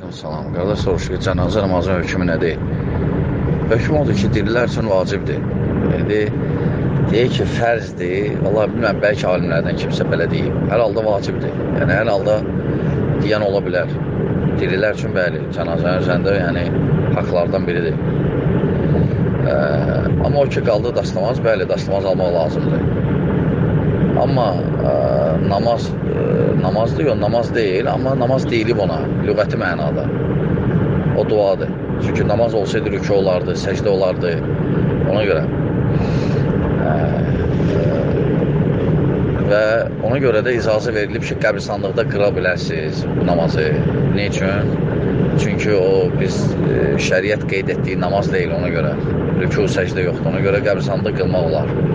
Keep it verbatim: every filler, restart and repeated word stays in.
Salam, qardaş soruşur ki, cənazə namazının hökmü nədir? Hökm odur ki, dirilər üçün vacibdir. İndi deyək ki, fərzdir. Vallahi bilməm, bəlkə alimlərdən kimsə belə deyib. Hər halda vacibdir. Yəni, hər halda deyən ola bilər. Dirilər üçün bəli, cənazənin üzərində yəni, haqlardan biridir. Ə, amma o ki, qaldı daşlamaz, bəli, daşlamaz almaq lazımdır. Amma ə, namaz ə, namazdır, yox, namaz deyil, amma namaz deyilib ona, lüğəti mənada. O duadır. Çünki namaz olsaydı rükü olardı, səcdə olardı, ona görə. Ə, ə, və ona görə də icazə verilib ki, qəbristanlıqda qıra bilərsiniz bu namazı. Ne üçün? Çünki o, biz ə, şəriət qeyd etdiyi namaz deyil ona görə. Rükü, səcdə yoxdur, ona görə qəbristanlıqda qılmaq olar.